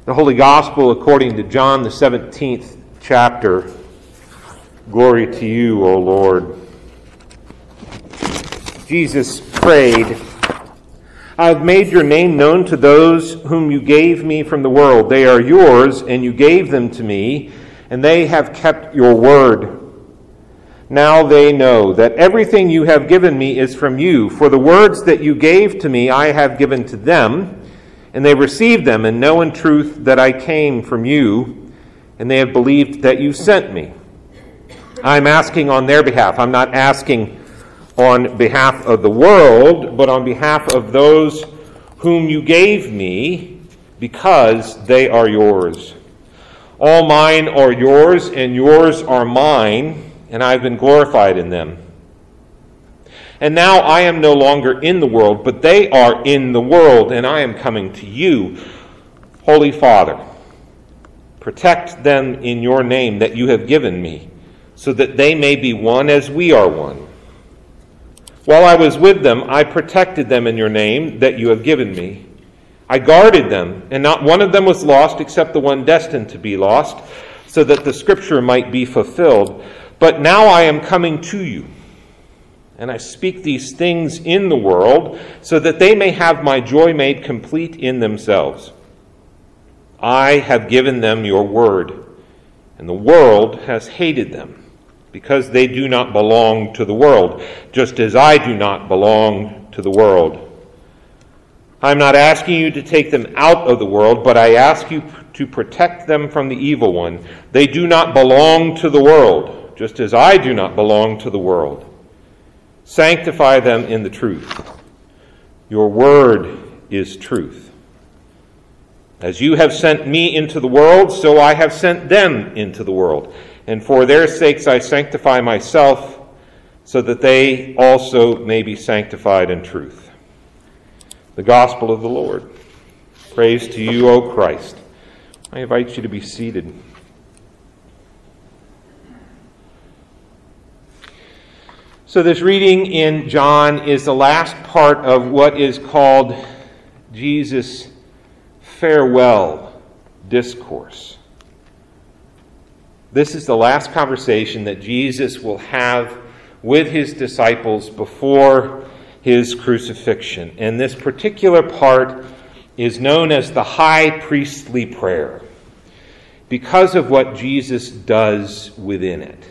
The Holy Gospel according to John, the 17th chapter. Glory to you, O Lord. Jesus prayed, I have made your name known to those whom you gave me from the world. They are yours, and you gave them to me, and they have kept your word. Now they know that everything you have given me is from you. For the words that you gave to me I have given to them, and they received them, and know in truth that I came from you, and they have believed that you sent me. I'm asking on their behalf. I'm not asking on behalf of the world, but on behalf of those whom you gave me, because they are yours. All mine are yours, and yours are mine, and I've been glorified in them. And now I am no longer in the world, but they are in the world, and I am coming to you. Holy Father, protect them in your name that you have given me, so that they may be one as we are one. While I was with them, I protected them in your name that you have given me. I guarded them, and not one of them was lost except the one destined to be lost, so that the scripture might be fulfilled. But now I am coming to you, and I speak these things in the world, so that they may have my joy made complete in themselves. I have given them your word, and the world has hated them, because they do not belong to the world, just as I do not belong to the world. I'm not asking you to take them out of the world, but I ask you to protect them from the evil one. They do not belong to the world, just as I do not belong to the world. Sanctify them in the truth. Your word is truth. As you have sent me into the world, so I have sent them into the world. And for their sakes I sanctify myself, so that they also may be sanctified in truth. The gospel of the Lord. Praise to you, O Christ. I invite you to be seated. So this reading in John is the last part of what is called Jesus' farewell discourse. This is the last conversation that Jesus will have with his disciples before his crucifixion. And this particular part is known as the high priestly prayer because of what Jesus does within it.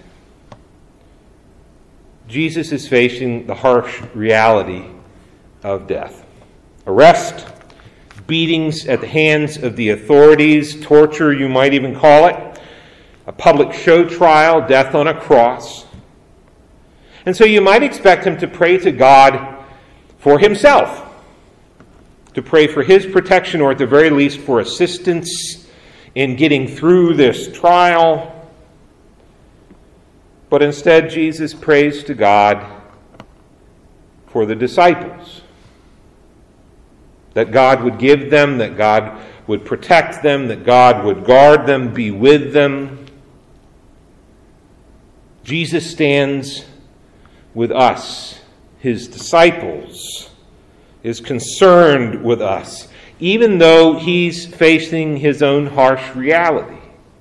Jesus is facing the harsh reality of death. Arrest, beatings at the hands of the authorities, torture you might even call it, a public show trial, death on a cross. And so you might expect him to pray to God for himself, to pray for his protection, or at the very least for assistance in getting through this trial. But instead, Jesus prays to God for the disciples, that God would give them, that God would protect them, that God would guard them, be with them. Jesus stands with us, his disciples, is concerned with us, even though he's facing his own harsh reality.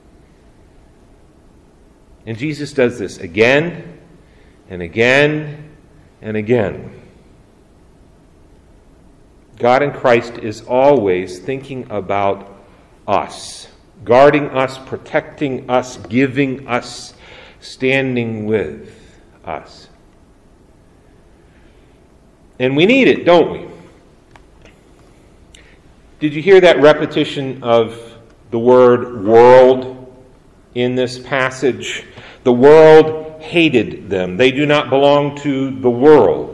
And Jesus does this again and again and again. God in Christ is always thinking about us, guarding us, protecting us, giving us, standing with us. And we need it, don't we? Did you hear that repetition of the word world in this passage? The world hated them. They do not belong to the world.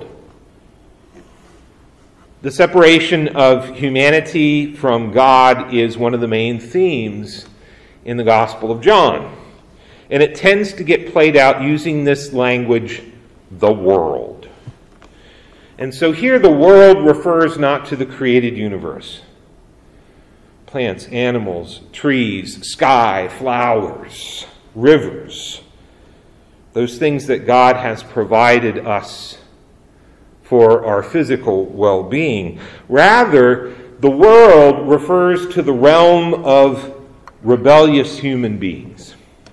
The separation of humanity from God is one of the main themes in the Gospel of John. And it tends to get played out using this language, the world. And so here the world refers not to the created universe. Plants, animals, trees, sky, flowers, rivers. Those things that God has provided us for our physical well-being. Rather, the world refers to the realm of rebellious human beings.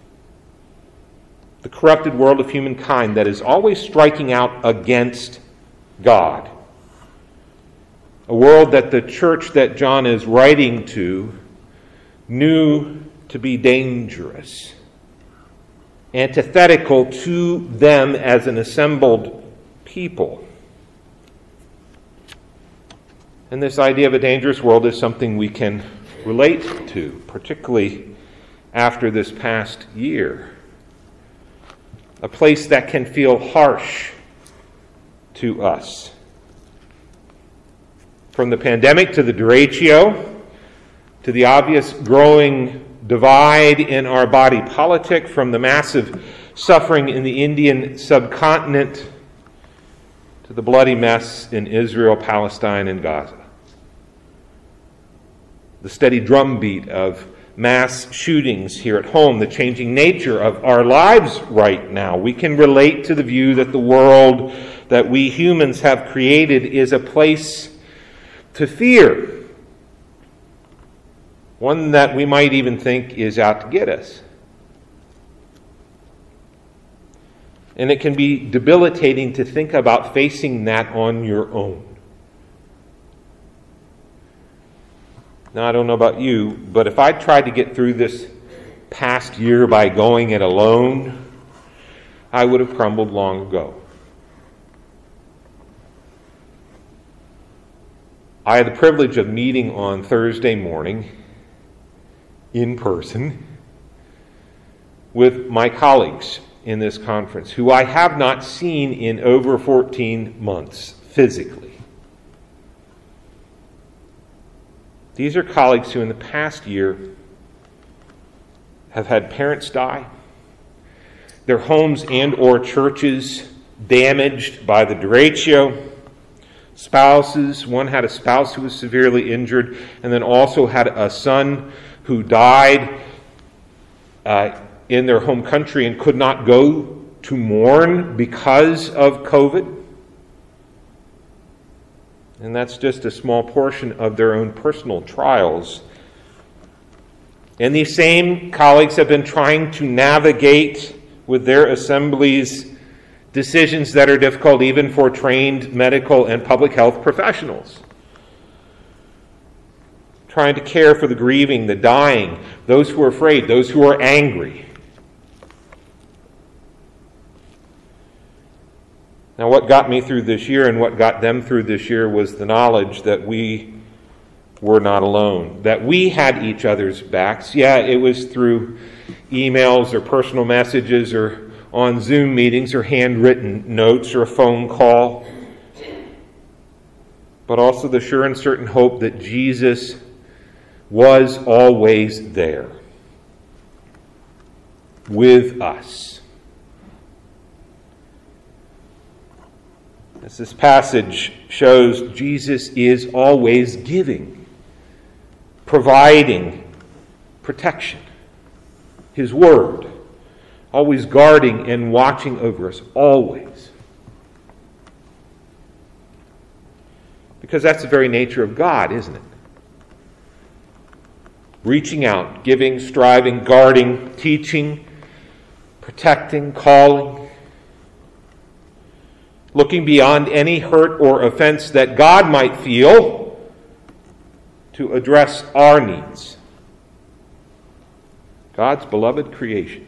The corrupted world of humankind that is always striking out against God. A world that the church that John is writing to knew to be dangerous, antithetical to them as an assembled people. And this idea of a dangerous world is something we can relate to, particularly after this past year. A place that can feel harsh to us. From the pandemic to the derecho, to the obvious growing divide in our body politic, from the massive suffering in the Indian subcontinent to the bloody mess in Israel, Palestine, and Gaza. The steady drumbeat of mass shootings here at home, the changing nature of our lives right now. We can relate to the view that the world that we humans have created is a place to fear. One that we might even think is out to get us. And it can be debilitating to think about facing that on your own. Now, I don't know about you, but if I tried to get through this past year by going it alone, I would have crumbled long ago. I had the privilege of meeting on Thursday morning in person with my colleagues in this conference, who I have not seen in over 14 months physically. These are colleagues who in the past year have had parents die, their homes and or churches damaged by the derecho, spouses. One had a spouse who was severely injured, and then also had a son who died in their home country and could not go to mourn because of COVID. And that's just a small portion of their own personal trials. And these same colleagues have been trying to navigate with their assemblies decisions that are difficult even for trained medical and public health professionals. Trying to care for the grieving, the dying, those who are afraid, those who are angry. Now, what got me through this year and what got them through this year was the knowledge that we were not alone, that we had each other's backs. Yeah, it was through emails or personal messages or on Zoom meetings or handwritten notes or a phone call, but also the sure and certain hope that Jesus was always there with us. As this passage shows, Jesus is always giving, providing protection, His Word, always guarding and watching over us, always. Because that's the very nature of God, isn't it? Reaching out, giving, striving, guarding, teaching, protecting, calling. Looking beyond any hurt or offense that God might feel to address our needs. God's beloved creation.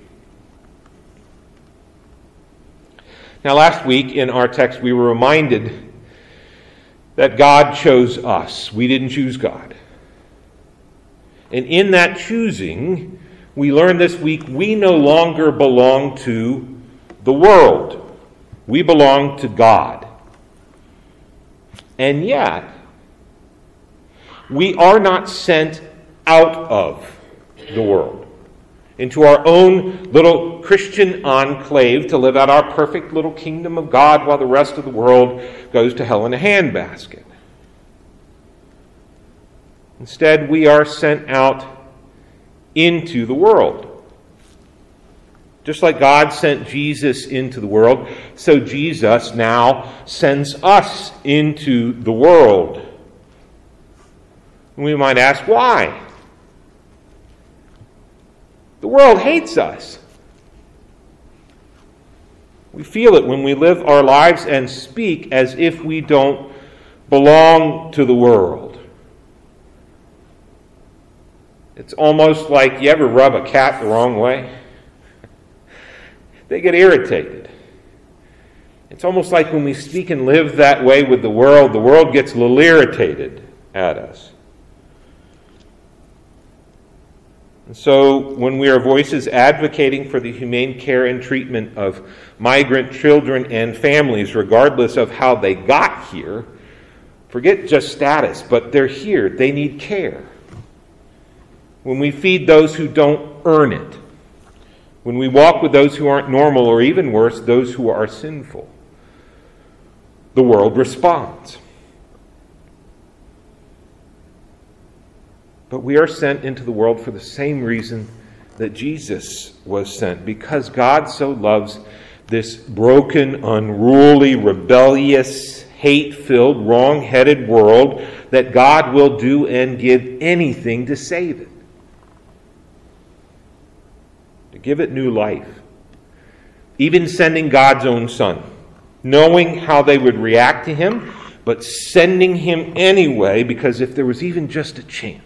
Now, last week in our text, we were reminded that God chose us. We didn't choose God. And in that choosing, we learned this week we no longer belong to the world. We belong to God. And yet, we are not sent out of the world into our own little Christian enclave to live out our perfect little kingdom of God while the rest of the world goes to hell in a handbasket. Instead, we are sent out into the world. Just like God sent Jesus into the world, so Jesus now sends us into the world. And we might ask, why? The world hates us. We feel it when we live our lives and speak as if we don't belong to the world. It's almost like you ever rub a cat the wrong way. They get irritated. It's almost like when we speak and live that way with the world gets a little irritated at us. And so when we are voices advocating for the humane care and treatment of migrant children and families, regardless of how they got here, forget just status, but they're here. They need care. When we feed those who don't earn it, when we walk with those who aren't normal, or even worse, those who are sinful, the world responds. But we are sent into the world for the same reason that Jesus was sent, because God so loves this broken, unruly, rebellious, hate-filled, wrong-headed world that God will do and give anything to save it. To give it new life. Even sending God's own Son, knowing how they would react to him, but sending him anyway, because if there was even just a chance.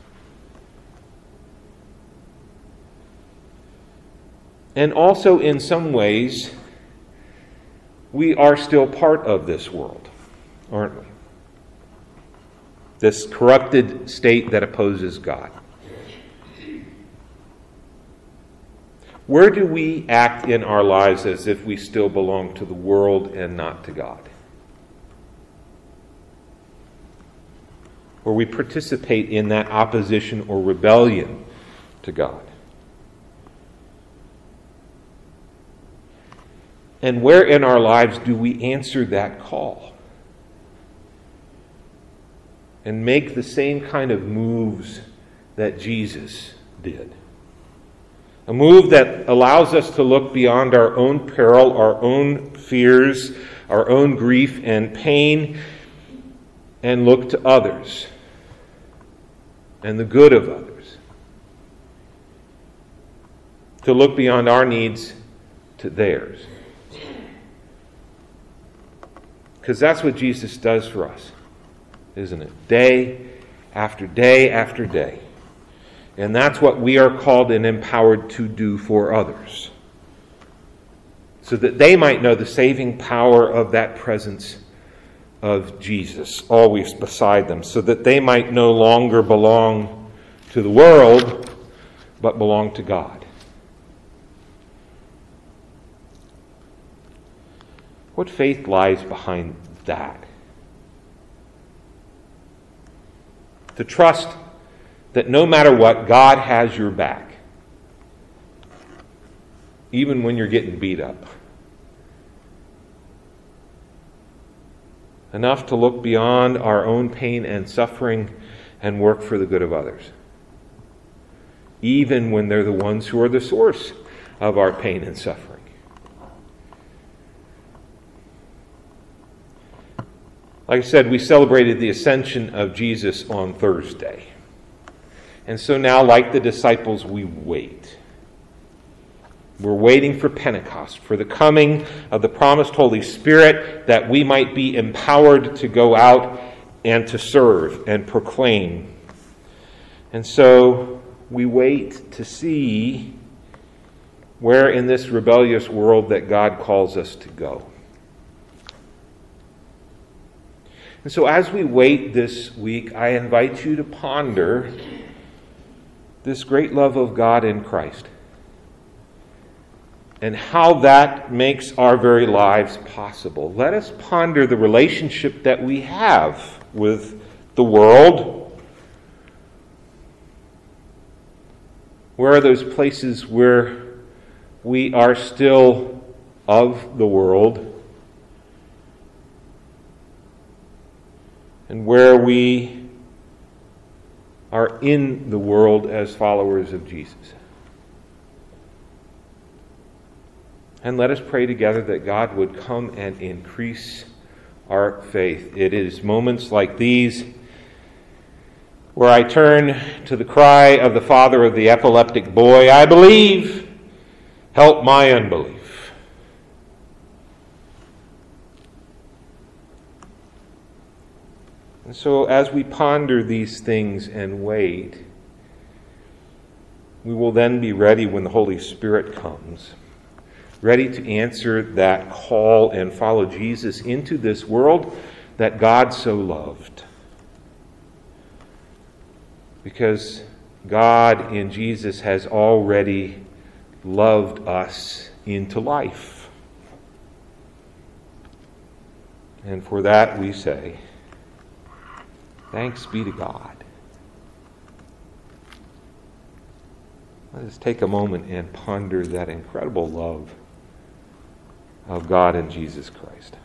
And also, in some ways, we are still part of this world, aren't we? This corrupted state that opposes God. Where do we act in our lives as if we still belong to the world and not to God? Where we participate in that opposition or rebellion to God? And where in our lives do we answer that call? And make the same kind of moves that Jesus did? A move that allows us to look beyond our own peril, our own fears, our own grief and pain, and look to others and the good of others. To look beyond our needs to theirs. Because that's what Jesus does for us, isn't it? Day after day after day. And that's what we are called and empowered to do for others. So that they might know the saving power of that presence of Jesus always beside them. So that they might no longer belong to the world, but belong to God. What faith lies behind that? To trust that no matter what, God has your back. Even when you're getting beat up. Enough to look beyond our own pain and suffering and work for the good of others. Even when they're the ones who are the source of our pain and suffering. Like I said, we celebrated the ascension of Jesus on Thursday. And so now, like the disciples, we wait. We're waiting for Pentecost, for the coming of the promised Holy Spirit, that we might be empowered to go out and to serve and proclaim. And so we wait to see where in this rebellious world that God calls us to go. And so as we wait this week, I invite you to ponder this great love of God in Christ and how that makes our very lives possible. Let us ponder the relationship that we have with the world. Where are those places where we are still of the world? And where we are in the world as followers of Jesus. And let us pray together that God would come and increase our faith. It is moments like these where I turn to the cry of the father of the epileptic boy, I believe, help my unbelief. And so as we ponder these things and wait, we will then be ready when the Holy Spirit comes, ready to answer that call and follow Jesus into this world that God so loved. Because God in Jesus has already loved us into life. And for that we say, thanks be to God. Let us take a moment and ponder that incredible love of God in Jesus Christ.